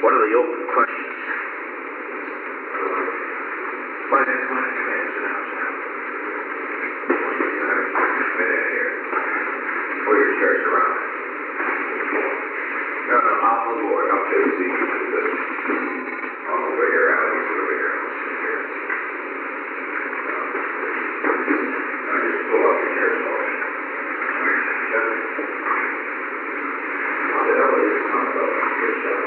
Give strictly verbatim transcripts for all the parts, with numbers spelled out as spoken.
What are the open questions? Finance money commands now, John. Here. Pull your chairs around. No, no, I'll move forward. I'll take the seat. I'll move over here, Alex. Over here. Here. Now just pull up your chairs forward. What the hell are you talking about? Good shot.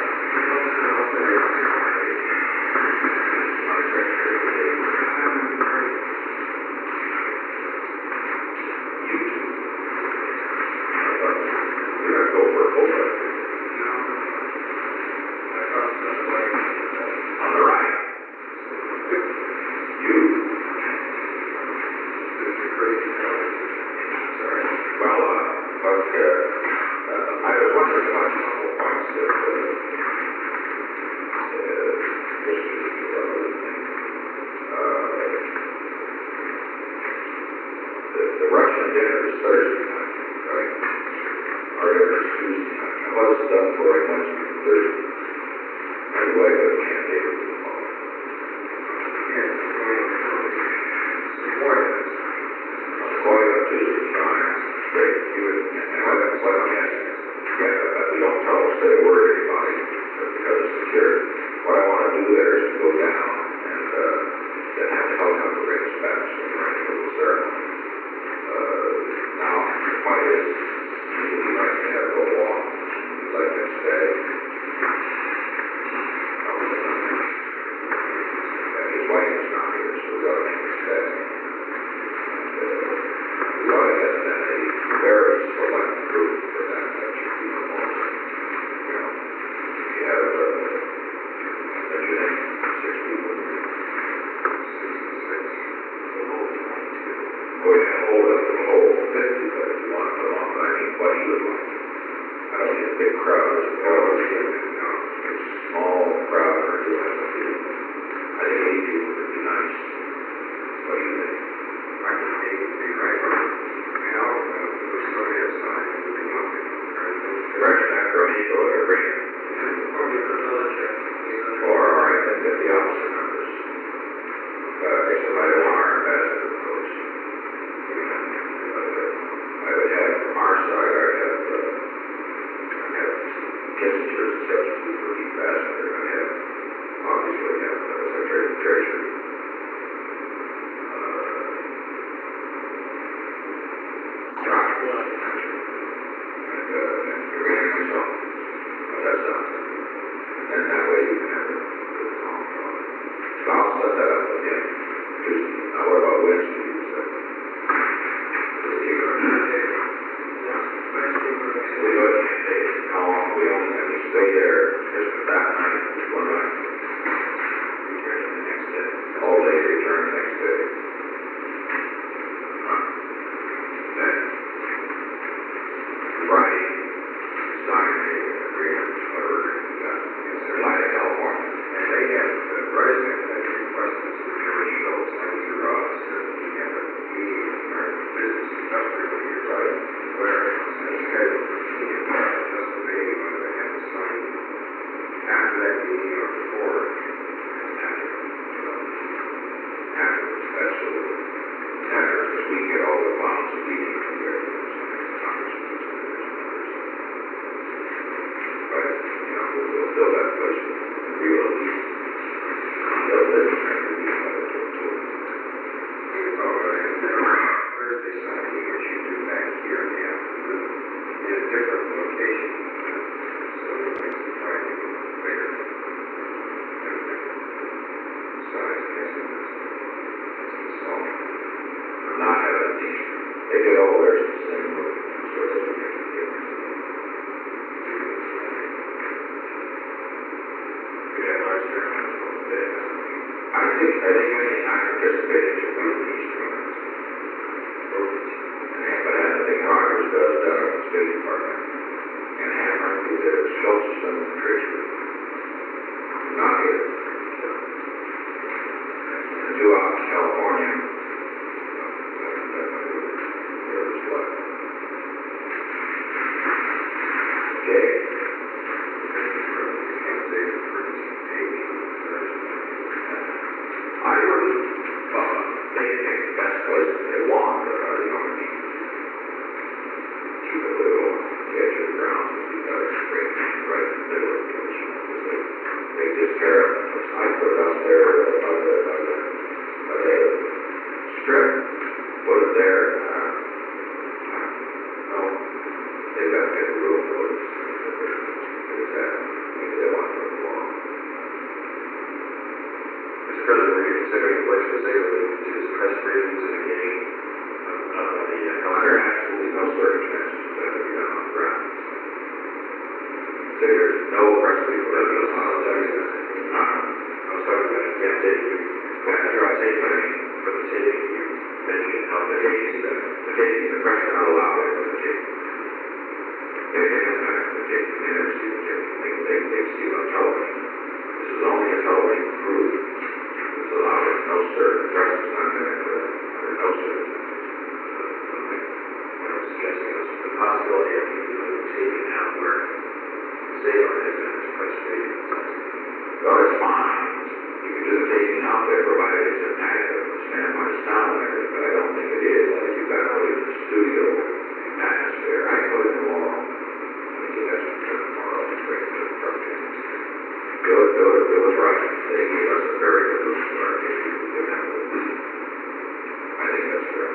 say there's no press people that knows how to tell you that. I was talking about you can't take, you can't try to take money for the taping. You mentioned how the taping, the taping, the press are not allowed to for the taping. They, they don't have the taping, they never see the taping. They, they, they see it on television. This is only a television crew. It's allowed, there's no sir, the press is not there, under no circumstances. What I'm suggesting is the possibility of you doing the taping out where Zayar has been his press taping. Well, it's fine. You can do the taping out there, provided it's a negative, standby sound and everything, but I don't think it is. I think you've got to put it in the studio atmosphere. I can put it tomorrow. I think you guys can put it tomorrow. It's great to the program. Do it, do it, do it right. They gave us a very good look at our history. We didn't have to leave. I think that's fair.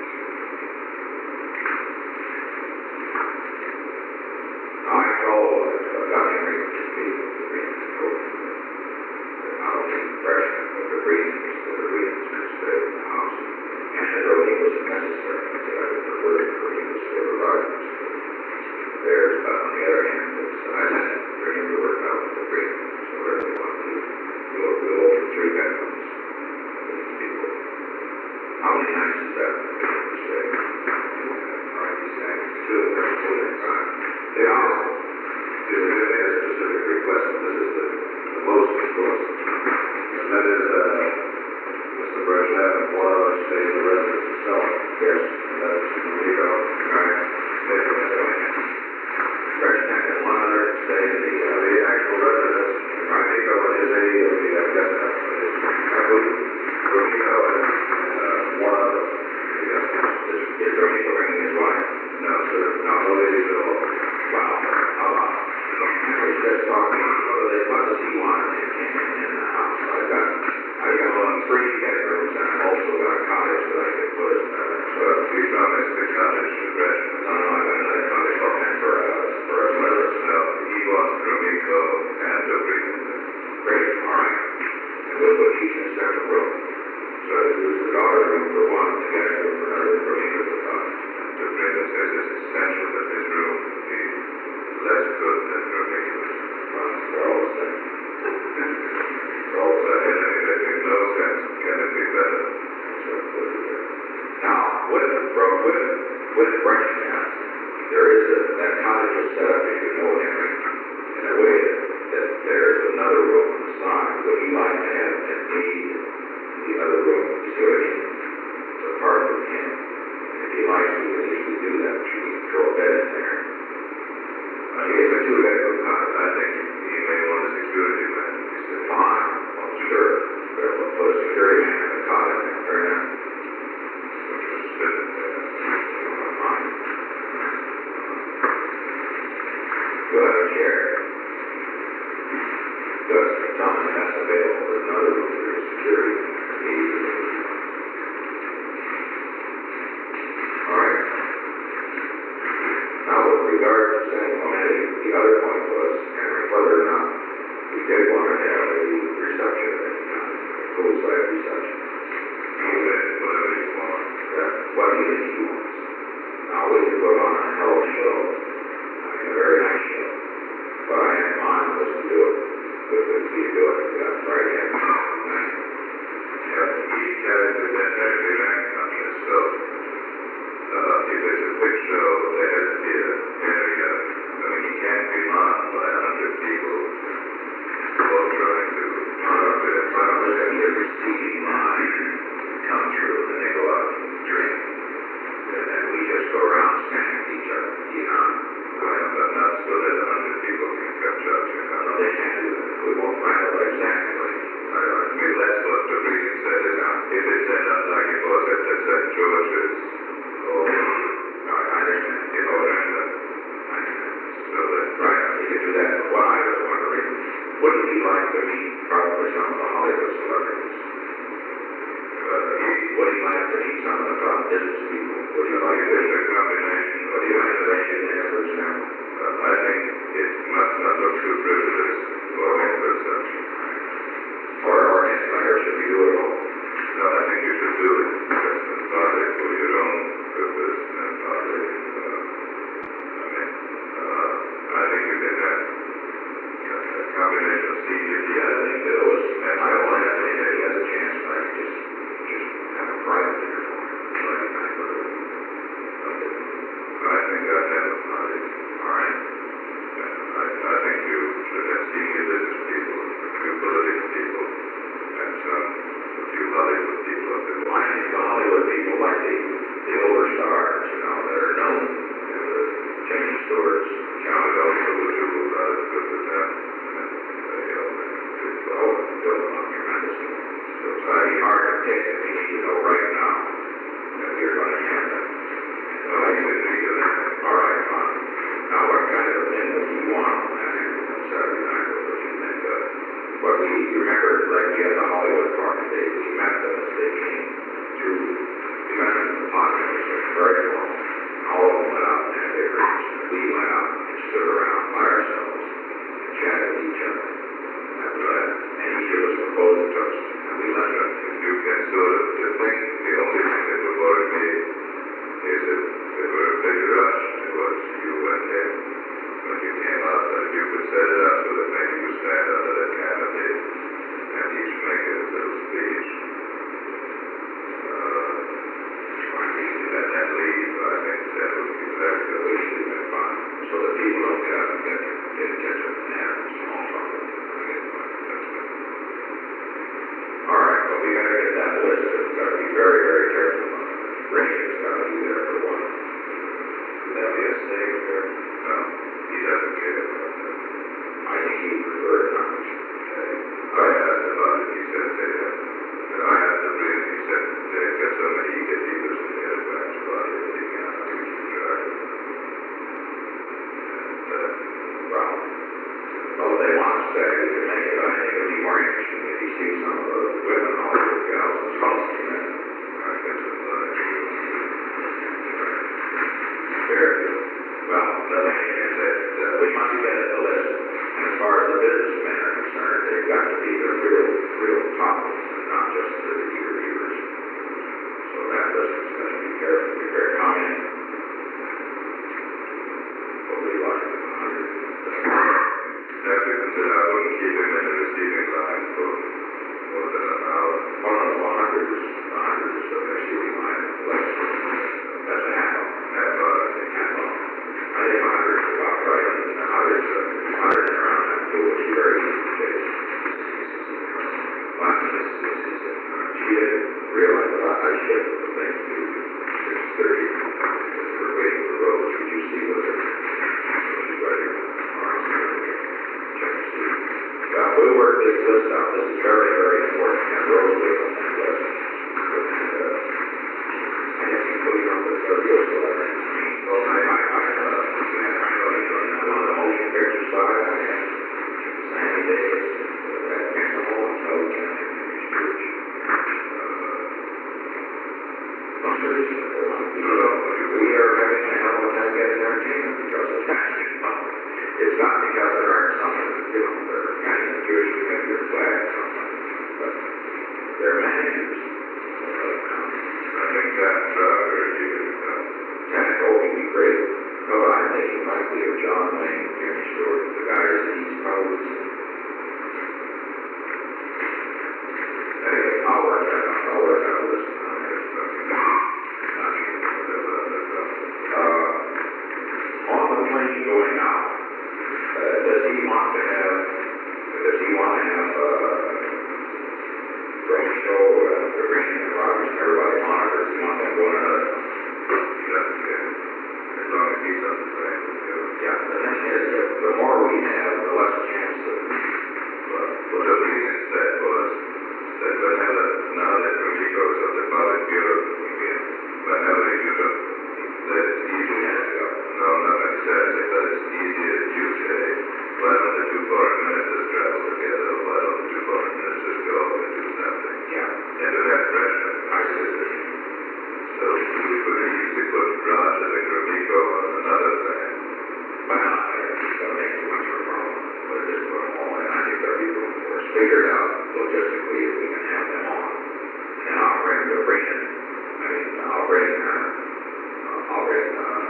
Now, I told uh, Doctor Henry to speak with the Greens program. Not only the freshman, but the Greens, the Greens who stayed in the house. And I told him it was necessary. I said I would prefer for him to stay with Rogers. There's, but on the other hand, it's, I meant for him to work out with the Greens. So whatever they want to do, we'll, we'll open three bedrooms for these people. How many nights is that for people to stay? All right, these guys, two, there's two nights. They all, they made a specific request, and this is the, the most request. And that is, uh, Mister Brezhnev and one other stay in the residence itself. Yes. And that is Rico. All right. Stay for Mister Brezhnev and one other stay in the, uh, the actual residence. Right. Rico and his aide, or the, uh, guest house. Rico and, uh, one other. Yes. Is, is Rico bringing his wife? No, sir. No, no ladies at all. Wow. How about? I was just talking, what do they, what does he want? And they came in, in the house. I've got, I've got one three bedrooms, and I've also got a cottage that I could put in there. So you promised the cottage to Brett? No, no, I've got another cottage open for a, for a service. No, he wants Rumiko and the Greek. Great, all right. And we'll put each in a separate room. So I use the daughter's room for one, the guest room for another, for me for the cottage. And the Brenda says it's essential that this room be less good than ridiculous. They're all the same. They're all the same. And it makes no sense. Can it be better? Now, with, with, with Brezhnev, there is a, that cottage is set up, as you know, Henry, in a way that, that there is another room on the side. Would he like to have an aide in the other room? You see what I mean? It's a part of him. And if he likes, we can easily do that. We can throw a bed in there. Uh, he has a two-bedroom cottage. I think he may want a security man. He said, fine. Well, sure. But we'll put a security man in the cottage and turn out. Which was good. Fine. You'll have a chair. Just tell me that's available. There's another room for your security man. All right. Now, with regard to San Clemente, the other point was, Henry, whether or not we did want to have a reception at any time, a poolside reception. Whatever you want. Yeah, what do you think he wants? Now, we could put on a hell of a show. I mean, a very nice show. What I had in mind was to do it with the key to do it uh, Friday night. Yeah, he carried the dead very right on himself. Uh, if it's a quick show, there has to be an area. I mean, he can't be mobbed by a hundred people all trying to mob it. Well, there's going to be a receiving line come through, and they go out and drink. And then we just go around standing each other, you know. Well, but not so that a hundred people can catch up, you know. No, they can't do that. We won't find out exactly. I, I mean, that's what the reading said. Is, if it's set up like it was at the Saint George's, oh, no, I understand. You know what I mean? I understand. So that's right. You can do that. But what I was wondering, wouldn't he like to meet probably some of the Hollywood celebrities? Uh, he, would he like to meet some of the top business people? Would he like to meet a combination? Would he like to meet there, for example? Uh, I think it must not look too privileged for him perception. Or, or anything, or should we do it all? No, I think you should do it. Just partly for your own purpose and partly, uh, I mean, uh, I think you can have you remember, like we had the Hollywood Park, they, we met them as they came through. We met them in the park, and it was very normal. All of them went out and had their drinks, and we went out and stood around by ourselves and chatted with each other. And that was it. And each of us proposed a toast, and we left it. You can sort of, the thing, the only thing that would worry me is if there were a big rush towards you and him when you came out, that you could set it up so that maybe you stand under that canopy and each make a little speech. Uh, I think that that leave, I think that would be very good. We should have been fine, so that people don't get up and get, get, catch up and have small trouble. I get the point. That's good. All right, but we gotta get that list, and we gotta be very, very careful about it. Richard's gotta be there for one. Would that be a safe or? No, he doesn't care about that. I think he preferred not to. I asked about it, he said they have, and I asked the reason, he said they've got so many e-gatekeepers in the advance about it, he can't keep track of them. And, uh, Well, well, if they want to stay, we can make it. I think it'd be more interesting if you see some of the women, all the gals, and salsa men. I guess it's not a deal. Very good. Well, the thing is that uh, we must get at the list. And as far as the businessmen are concerned, they've got to be the real, real topics and not just the eager beavers. So that list is going to be careful, be very common. But we like it a hundred. That reason that I wouldn't keep him in the receiving line for more than an hour. Oh, no, no, a hundred is, a hundred is the receiving line. Less. That's a half hour. Half hour, I think. Half hour. I think a hundred is about right. And a hundred is, a hundred and around that too, which is very easy to chase. Well, she didn't realize that I, I shifted the thing to six thirty because we were waiting for Rose. Would you see with her? She's ready. All right, so check to see. Well, we'll work this list out. This is very, very important. And Rose will on that list. And, uh, I guess you put it on the thirty or so. Well, I, I, I, uh, I know you on that one, the motion picture side, I have Sammy Davis, that makes a whole Kelly County Community Church. Uh, I'm seriously, we are having a hell of a time getting entertainment because of that. It's not because there aren't some, you know, they're kind of Jewish committee or flag or something, but they're managers. I think that Crowder, he would come. That would be great. No, but I'm thinking likely of John Wayne, Jimmy Stewart, the guys that he's probably seen. Anyway, I'll work that out. I'll work out a list on it. Not sure whatever that does. Uh, on the plane going out, uh, does he want to have, does he want to have, uh, drone show, uh, the Green and Rogers and everybody on it, or does he want them going another? He doesn't care. As long as he's on the train, he'll do it. Yeah, the thing is, that the more we have, the less chance that, Well, what the reason said was that whenever, now that Romico is on the public bureau, whenever you do, that it's easier. No, not necessarily, but it's easier to say, why don't the two foreign ministers travel together, or why don't the two foreign ministers go and do something? yeah, And do that pressure. I see what you mean. So we could easily put Rogers and Romico on another thing. But not there, it's gonna make too much of a problem, but it is put them all in, I think there'll be room for us, figure it out logistically if we can have them on. And then I'll bring the bring in, I mean, I'll bring, uh, uh, I'll bring, uh,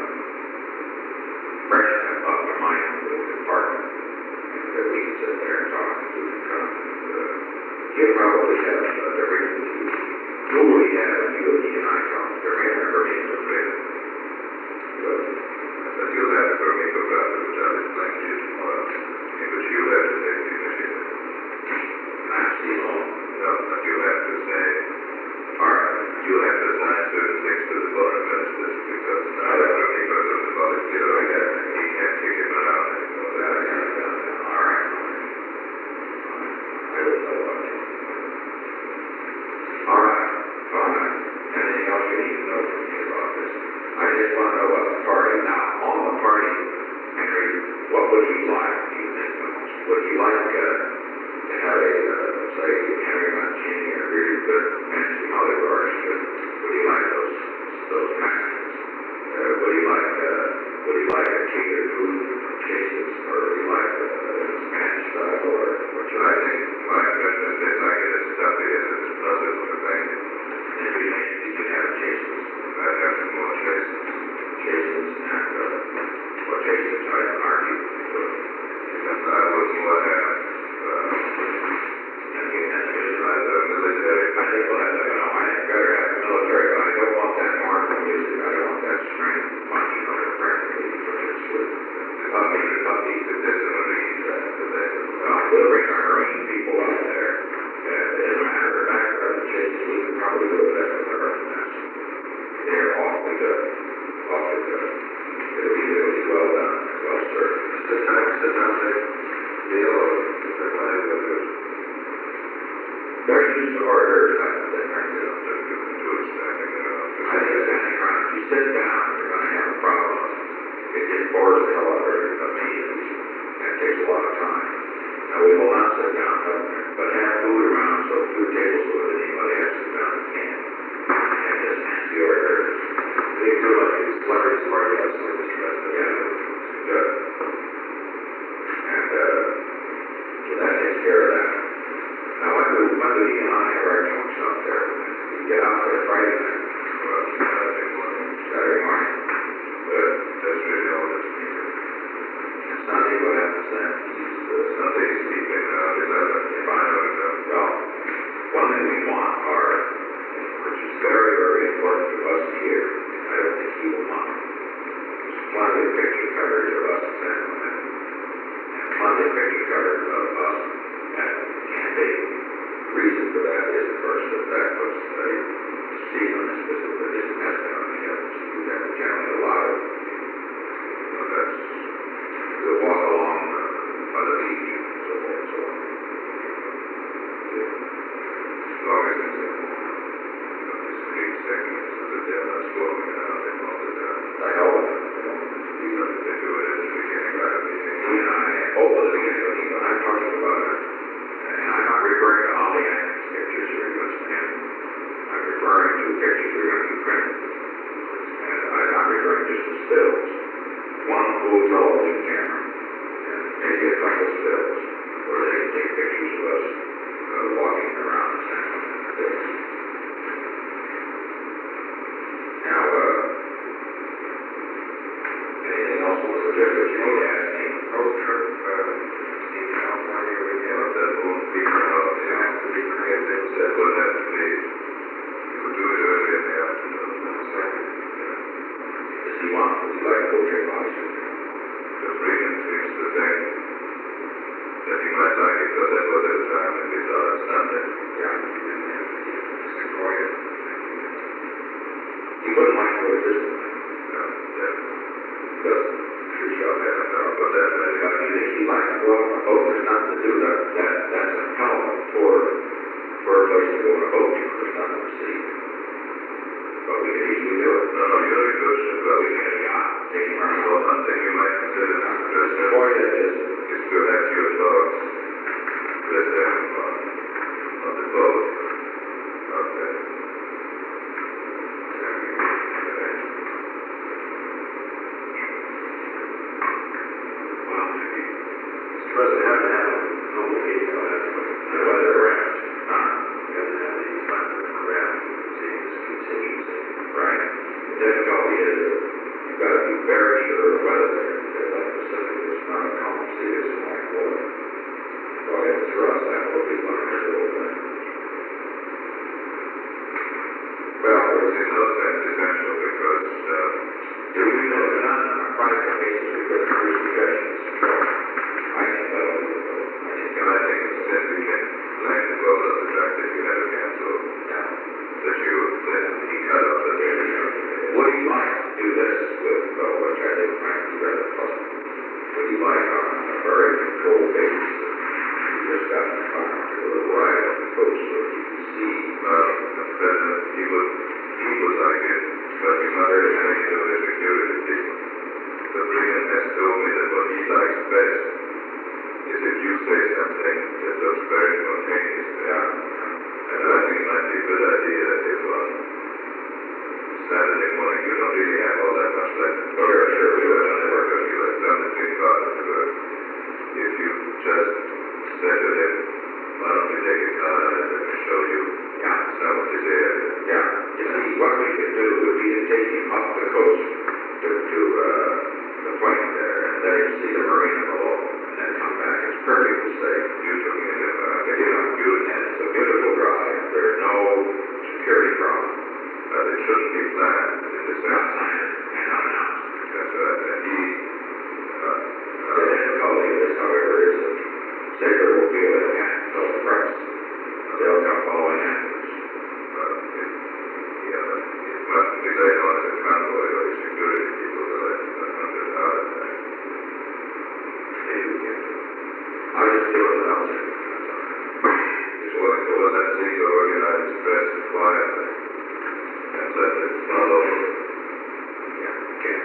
Brett up to my little department, and that we can sit there and talk and do the come, and, uh, he'll probably have, uh, the ring with you. Who will he have, you, he and I talk, the ring, remember me, the ring. Good. But you'll have to go make a draft, which I'll explain to you tomorrow, in which you'll have to take the initiative. Not Steve Long. No, but you'll have to say, all right, you'll have to assign certain things to the foreign ministers, because now that Romico is on the public bureau, I got it. he can't kick him around anymore. That I got it down now. All right. I will tell about it. All right. All right. to bring our marine people out there. Uh, as a matter of fact, our changes, we could probably do a better with our nest. They're awfully good, awfully good. It'll be really well done, well served. Sit down, sit down, say, deal, or they're going to do it. They're used to order type of thing, aren't they? You can do it standing around. I think standing around, if you sit down, you're gonna have a problem. It just bores the hell out of me, and it takes a lot of time. Now, we will not sit down, but, but have food around, so if food tables with anybody has to sit down, you can. And just fancy order. They do like these celebrities party house service, President. Yeah, good. And, uh, so that takes care of that. Now, when do, when do he and I have our junks out there? We get out there Friday night. Well, Saturday morning. Saturday morning. Good. That's really all that's needed. And Sunday, what happens then? Sunday is sleeping around eleven. If I know it, well, one thing we want are, which is very, very important to us here, I don't think he will mind, is plenty of picture coverage of us at San Clemente, and plenty of picture coverage of us at Camp David. The reason for that is, of course, that that puts a seal on this visit that isn't necessary on the others. You have generally a lot of, you know, that's, we'll walk along uh, by the beach and so forth and so on. As long as it's in, you know, discrete segments so that they're not storming around him all the time. I hope, You know, if they do it at the beginning, right, we think, he and I, oh, well, the beginning of the, I'm talking about it, and I'm not referring to all the annex pictures you're going to stand. I'm referring to pictures you're going to be printed. And I'm not referring just to stills. One cool television camera, and maybe a couple stills, where they can take pictures of us uh, walking around the San Clemente Bay. Now, uh, anything else on the logistics you need to ask me? road trip, uh, in California, we have that moon being out, you know, to be created, that would have to be, you could do it early in the afternoon, so, yeah. Does he want, would he like to go drink ice? Because Reagan seems to think that he might like it, because that was at the time when we saw it Sunday. Yeah. Just enjoy it. He wouldn't like to go to Disneyland. No, yeah. But sure shall Yeah, have. no, but that really, But you think he'd like to go out on a boat? There's nothing to do. That, that, that's a hell of a tour for a place to go on a boat tour. There's nothing to see. But we could easily do it. no, no, you're a good ship, but We we can get a yacht, take him around. well, one thing you might consider, Mister President, Boy, that is. is to have your dogs with them on, on the boat. Okay. Well, maybe. Mister President, have to have a normal meeting, I'll have to, The weather around. Huh? we have to have these kind of around, seeing this contingency. Right. The difficulty is that you've got to be very sure of weather there, because like Pacific, it's not a calm sea, it's a light water. So if it's for us, that will be one of the little things. Well, It's in no sense essential because, uh, do we know it's not on a private basis, we could have three suggestions. I think that'll be the vote. I think, and I think since we can blame the boat on the fact that you had to cancel, yeah. that you, that he cut off the daily. Would he like to do this with, uh, which I think might be rather puzzling? Would he like on a very controlled basis? You just got in the car, to a little ride up the coast so that you can see. Well, Mister President, he would, he would like it, but he's not very many of the security people. The Reagan has told me that what he likes best is if you say something that looks very spontaneous to him. And I think it might be a good idea if on Saturday morning, you don't really have all that much left. Sure, sure, we would have Work on you have done the big part of the work. If you just said to him, why don't we take a car and let me show you Yeah. some of this area. Yeah, you see, what we could do would be to take him up the coast to, to, uh, the point there, and let him see the marina below, and then come back. It's perfectly safe. You took me in the car. It's, you know, good, and it's a beautiful drive. There's no security problem. But it shouldn't be planned in the It's not sense. planned and unannounced. That's right. And he, uh, The uh, difficulty of this, however, is that Sabre will be deal with that. Just want to go and let's see the organized press and fly it. And let it follow. Yeah, okay.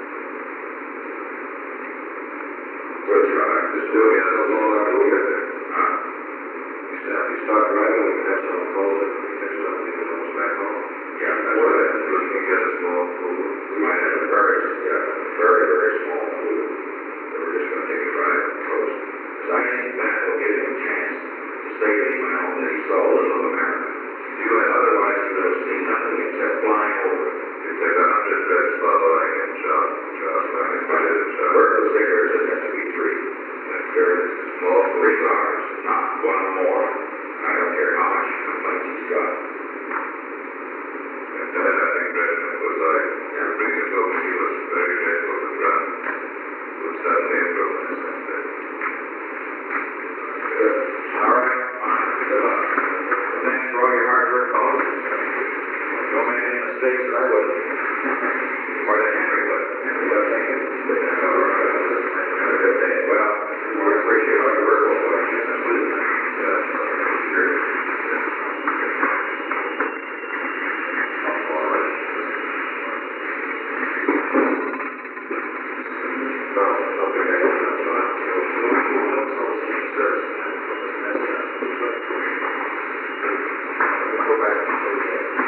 We'll try. Just do it. That's all I do with it. Huh? You said, if you start driving, we can have someone call it, we can catch something that comes back home. Yeah, that's what I think. We can get a small pool. We might have a very, yeah, very, very small pool. That we're just gonna take a drive and coast. Because I think that will give him a chance to say that he went home, that he saw a little of America. You know, otherwise he would have seen nothing except flying over. You take a hundred press following and shot, shot, running by it, shot. Where the stickers, it has to be three. That's very small pool. Three cars, not one or more. I don't care how much complaints he's got. And then I think President was like, Yeah. bring it over, he was very grateful to Trump. Would suddenly improve and said, Good. All right, fine. Good luck. Thanks for all your hard work, folks. Don't make any mistakes that I wouldn't. Or that Henry would. Henry would think it. All right. Have a good day. Well, we appreciate all your work, both ways. Yeah. Sure. No, nothing I don't have time. Go back to